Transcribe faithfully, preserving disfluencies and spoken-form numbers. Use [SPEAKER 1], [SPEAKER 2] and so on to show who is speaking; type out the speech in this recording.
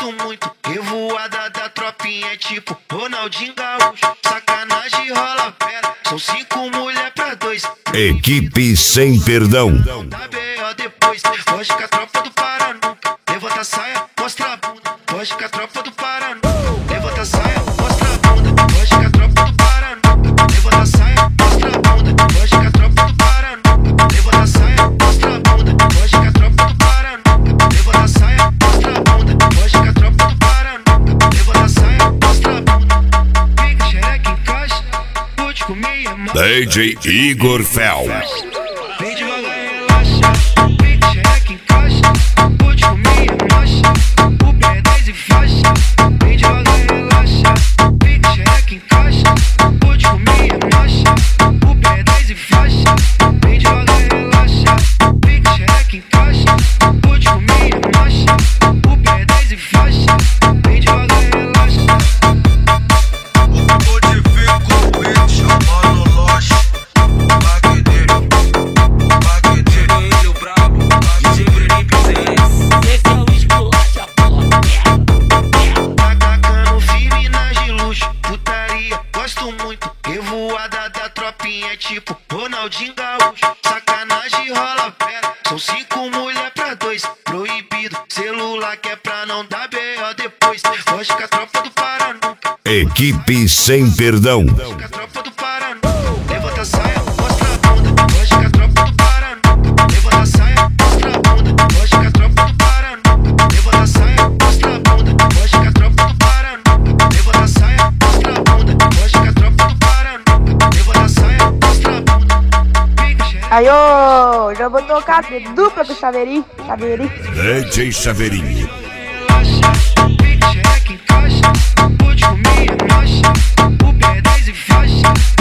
[SPEAKER 1] gosto muito. Revoada da tropinha é tipo Ronaldinho Gaúcho. Sacanagem rola pera, são cinco mulher pra dois.
[SPEAKER 2] Equipe Sem Perdão.
[SPEAKER 1] Dá B O depois, foge com a tropa do Pará nunca. Levanta a saia, mostra a bunda. Foge com a tropa do Pará nunca. Levanta a saia, mostra a bunda. Foge com a tropa do Pará nunca. Levanta a saia, mostra a bunda. Foge com a tropa do Pará nunca. Levanta a saia, mostra a bunda. Foge com a tropa do Pará nunca. Levanta a saia, mostra a bunda. Foge com a tropa do Pará nunca. Levanta a saia, mostra a bunda. Fica xereca em caixa, pode comer é mais.
[SPEAKER 2] D J Igor Fel.
[SPEAKER 1] Vem devagar e relaxa, fica xereca em caixa, pode comer é marcha. O pé é dez e faixa. Vem devagar e relaxa, fica xereca em caixa, pode comer é marcha. O pé é dez e faixa. Vem devagar e relaxa, fica xereca em caixa, pode comer é marcha. O pé é dez e faixa. Vem devagar e relaxa.
[SPEAKER 3] Modifico e chamando loja.
[SPEAKER 1] Atacando firme nas de luxo, putaria, gosto muito. Revoada da tropinha é tipo Ronaldinho Gaúcho. Sacanagem rola pera, são cinco mulher pra dois. Proibido, celular que é pra não dar B O depois. Foge com a tropa do Pará nunca.
[SPEAKER 2] Equipe Sem Perdão.
[SPEAKER 1] Foge com a tropa do Pará nunca. Levanta a saia, mostra a bunda. Foge com a tropa do Pará nunca. Levanta a saia, mostra a bunda. Foge com a tropa do Pará nunca. Levanta a saia, mostra a bunda. Foge com a tropa do Pará nunca. Levanta a saia, mostra a bunda. Foge com a tropa do Pará nunca. Levanta a saia, mostra a bunda. Fica xereca.
[SPEAKER 4] Aí, ô, já vou tocar dupla pro Chaveirinho. Chaveirinho.
[SPEAKER 2] D J Chaveirinho.
[SPEAKER 1] Relaxa, fica xereca em caixa, pode comer é marcha. O pé é dez e faixa.